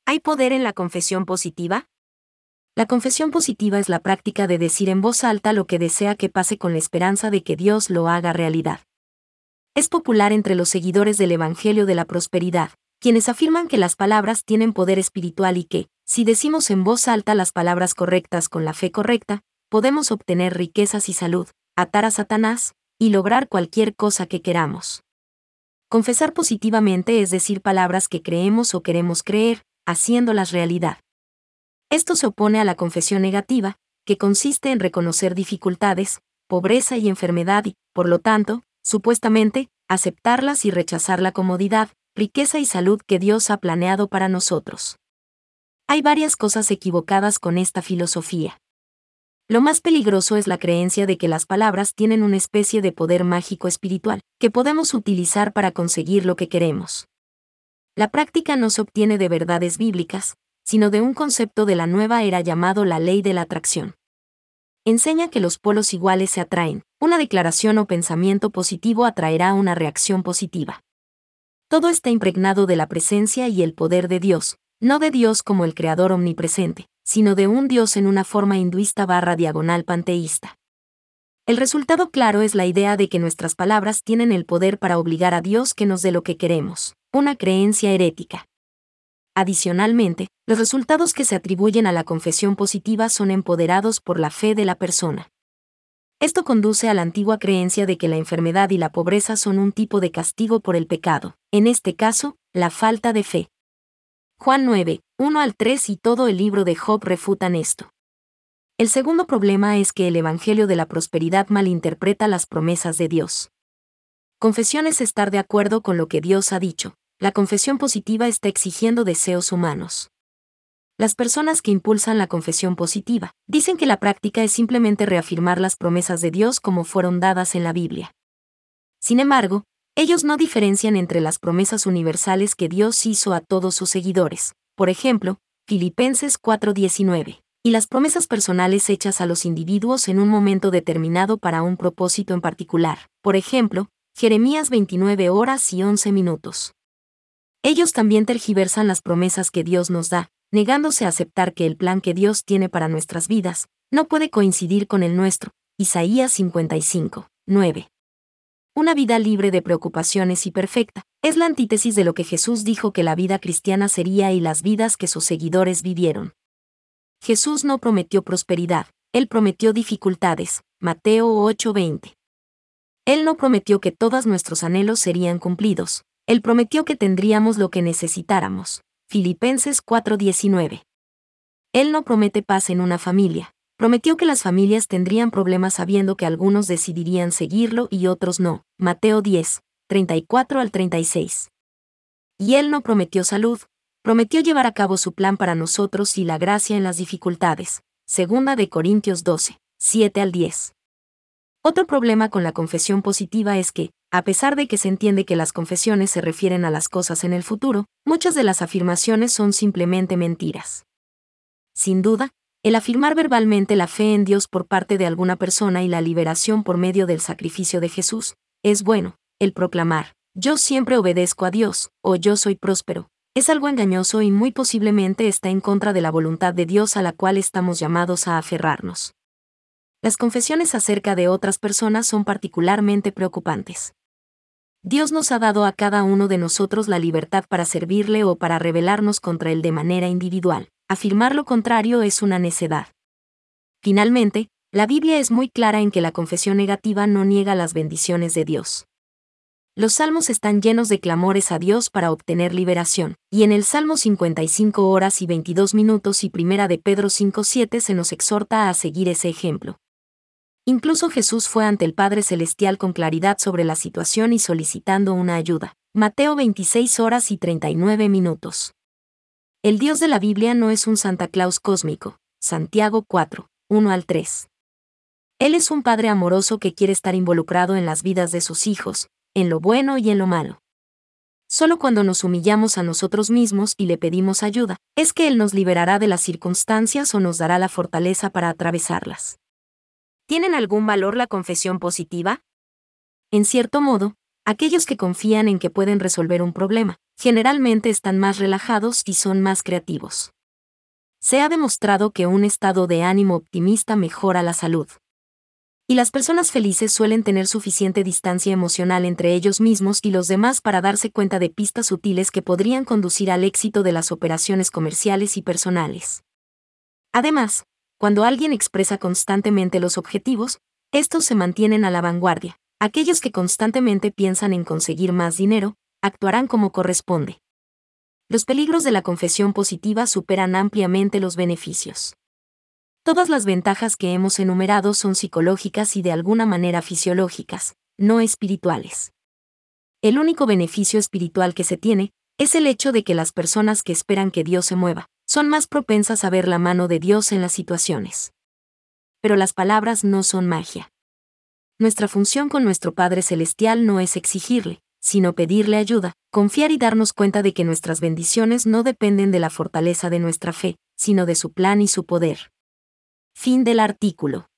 ¿Hay poder en la confesión positiva? La confesión positiva es la práctica de decir en voz alta lo que desea que pase con la esperanza de que Dios lo haga realidad. Es popular entre los seguidores del Evangelio de la Prosperidad, quienes afirman que las palabras tienen poder espiritual y que, si decimos en voz alta las palabras correctas con la fe correcta, podemos obtener riquezas y salud, atar a Satanás, y lograr cualquier cosa que queramos. Confesar positivamente es decir palabras que creemos o queremos creer, haciéndolas realidad. Esto se opone a la confesión negativa, que consiste en reconocer dificultades, pobreza y enfermedad y, por lo tanto, supuestamente, aceptarlas y rechazar la comodidad, riqueza y salud que Dios ha planeado para nosotros. Hay varias cosas equivocadas con esta filosofía. Lo más peligroso es la creencia de que las palabras tienen una especie de poder mágico espiritual, que podemos utilizar para conseguir lo que queremos. La práctica no se obtiene de verdades bíblicas, sino de un concepto de la nueva era llamado la ley de la atracción. Enseña que los polos iguales se atraen, una declaración o pensamiento positivo atraerá una reacción positiva. Todo está impregnado de la presencia y el poder de Dios, no de Dios como el creador omnipresente, sino de un Dios en una forma hinduista/diagonal panteísta. El resultado claro es la idea de que nuestras palabras tienen el poder para obligar a Dios que nos dé lo que queremos, una creencia herética. Adicionalmente, los resultados que se atribuyen a la confesión positiva son empoderados por la fe de la persona. Esto conduce a la antigua creencia de que la enfermedad y la pobreza son un tipo de castigo por el pecado, en este caso, la falta de fe. Juan 9, 1-3 y todo el libro de Job refutan esto. El segundo problema es que el Evangelio de la Prosperidad malinterpreta las promesas de Dios. Confesión es estar de acuerdo con lo que Dios ha dicho. La confesión positiva está exigiendo deseos humanos. Las personas que impulsan la confesión positiva dicen que la práctica es simplemente reafirmar las promesas de Dios como fueron dadas en la Biblia. Sin embargo, ellos no diferencian entre las promesas universales que Dios hizo a todos sus seguidores, por ejemplo, Filipenses 4:19, y las promesas personales hechas a los individuos en un momento determinado para un propósito en particular, por ejemplo, Jeremías 29:11. Ellos también tergiversan las promesas que Dios nos da, negándose a aceptar que el plan que Dios tiene para nuestras vidas no puede coincidir con el nuestro. Isaías 55:9. Una vida libre de preocupaciones y perfecta es la antítesis de lo que Jesús dijo que la vida cristiana sería y las vidas que sus seguidores vivieron. Jesús no prometió prosperidad, Él prometió dificultades. Mateo 8:20. Él no prometió que todos nuestros anhelos serían cumplidos. Él prometió que tendríamos lo que necesitáramos. Filipenses 4:19. Él no promete paz en una familia. Prometió que las familias tendrían problemas sabiendo que algunos decidirían seguirlo y otros no. Mateo 10:34-36. Y Él no prometió salud. Prometió llevar a cabo su plan para nosotros y la gracia en las dificultades. Segunda de Corintios 12:7-10. Otro problema con la confesión positiva es que, a pesar de que se entiende que las confesiones se refieren a las cosas en el futuro, muchas de las afirmaciones son simplemente mentiras. Sin duda, el afirmar verbalmente la fe en Dios por parte de alguna persona y la liberación por medio del sacrificio de Jesús, es bueno. El proclamar, yo siempre obedezco a Dios, o yo soy próspero, es algo engañoso y muy posiblemente está en contra de la voluntad de Dios a la cual estamos llamados a aferrarnos. Las confesiones acerca de otras personas son particularmente preocupantes. Dios nos ha dado a cada uno de nosotros la libertad para servirle o para rebelarnos contra él de manera individual. Afirmar lo contrario es una necedad. Finalmente, la Biblia es muy clara en que la confesión negativa no niega las bendiciones de Dios. Los salmos están llenos de clamores a Dios para obtener liberación, y en el Salmo 55:22 y 1 de Pedro 5:7 se nos exhorta a seguir ese ejemplo. Incluso Jesús fue ante el Padre Celestial con claridad sobre la situación y solicitando una ayuda. Mateo 26:39. El Dios de la Biblia no es un Santa Claus cósmico. Santiago 4:1-3. Él es un Padre amoroso que quiere estar involucrado en las vidas de sus hijos, en lo bueno y en lo malo. Solo cuando nos humillamos a nosotros mismos y le pedimos ayuda, es que Él nos liberará de las circunstancias o nos dará la fortaleza para atravesarlas. ¿Tienen algún valor la confesión positiva? En cierto modo, aquellos que confían en que pueden resolver un problema, generalmente están más relajados y son más creativos. Se ha demostrado que un estado de ánimo optimista mejora la salud. Y las personas felices suelen tener suficiente distancia emocional entre ellos mismos y los demás para darse cuenta de pistas sutiles que podrían conducir al éxito de las operaciones comerciales y personales. Además, cuando alguien expresa constantemente los objetivos, estos se mantienen a la vanguardia. Aquellos que constantemente piensan en conseguir más dinero, actuarán como corresponde. Los peligros de la confesión positiva superan ampliamente los beneficios. Todas las ventajas que hemos enumerado son psicológicas y de alguna manera fisiológicas, no espirituales. El único beneficio espiritual que se tiene es el hecho de que las personas que esperan que Dios se mueva son más propensas a ver la mano de Dios en las situaciones. Pero las palabras no son magia. Nuestra función con nuestro Padre Celestial no es exigirle, sino pedirle ayuda, confiar y darnos cuenta de que nuestras bendiciones no dependen de la fortaleza de nuestra fe, sino de su plan y su poder. Fin del artículo.